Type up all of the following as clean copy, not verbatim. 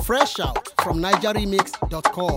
Fresh out from NigerRemix.com.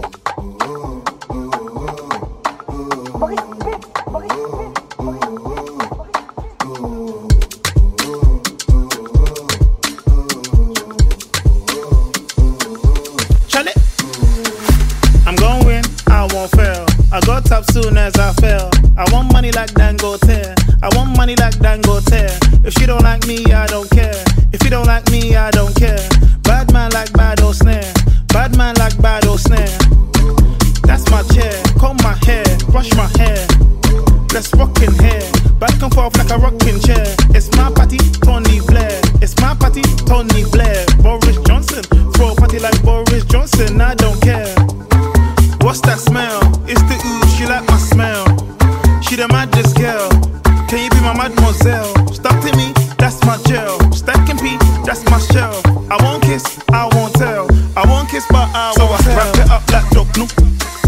Charlie, I'm gon' win, I won't fail. I got up soon as I fell. I want money like Dangote. I want money like Dangote. If she don't like me, I don't care. If you don't like me, I don't care. Bad man like bad old snare. Bad man like bad old snare. That's my chair. Comb my hair, brush my hair. Let's rock in here. Back and forth like a rocking chair. It's my party, Tony Blair. It's my party, Tony Blair. Boris Johnson. Throw a party like Boris Johnson. I don't care. What's that smell? It's the ooze, she like my smell. She the maddest girl. Can you be my mademoiselle? Stuck to me, that's my gel. Stacking P, that's my shell. I won't kiss, I won't tell. I won't kiss, but I won't tell. So I wrap it up like Doc Nook.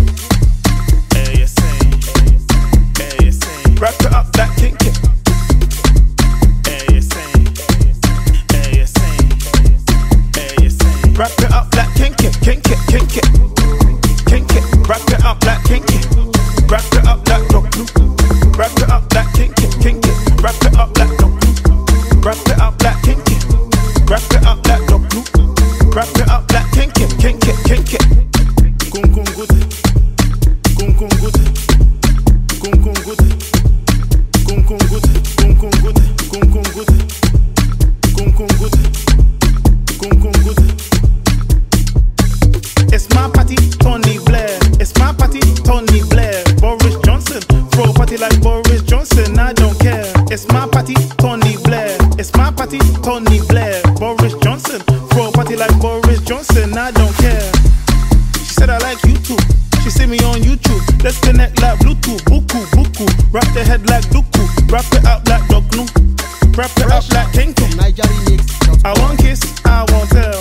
Wrap it up like kinky. Wrap it up like kinky, kinky, kinky. Kinky, wrap it up like kinky. Wrap it up like Doc Nook. Wrap it up like kinky, kinky. Wrap it up like Doc Nook. Wrap it up like kinky. Wrap it up like Doc Nook. Wrap it up like kinky, kinky, kinky. Kum kum good. Kum kum good. Kum kum good. Kum kum good. Kum kum good. Kum kum good. Kum kum good. Kum kum good. It's my party, Tony Blair. It's my party, Tony Blair. Boris Johnson, throw a party like Boris Johnson. I don't care. It's my party, Tony Blair. It's my party, Tony Blair. Boris Johnson, throw a party like Boris Johnson. I don't care. She said I like you too. She see me on YouTube. Let's connect like Bluetooth. Buku, buku. Wrap the head like Duku. Wrap it up like Doc Nook. Wrap it up like Kinky. NigerRemix.com. I won't kiss, I won't tell.